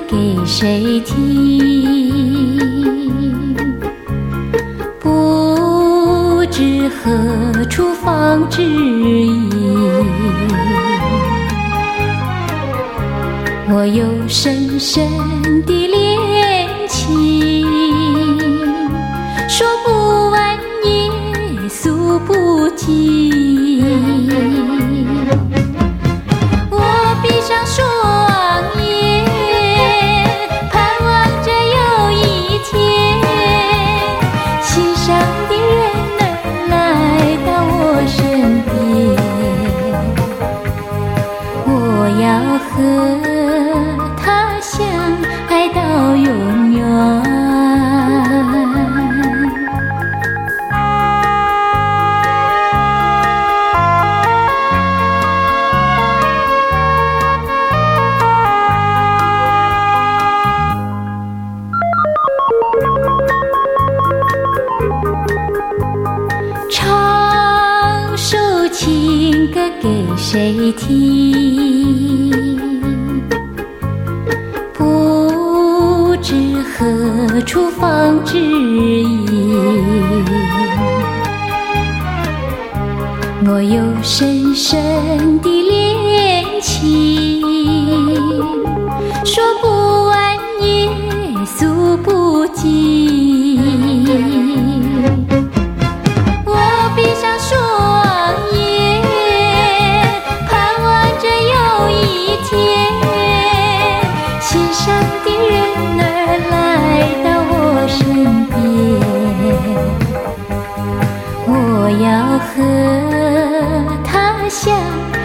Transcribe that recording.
给谁听？不知何处放知音。我有深深的恋情，说不完也诉不尽。我闭上双眼，盼望着有一天，心上的人能来到我身边。我要和他相爱到永远。唱首情歌给谁听？不知何处放知音。我有深深的恋情，说不完也诉不尽。我闭上双眼，盼望着有一天，心上的人儿来到我身边。我要和他相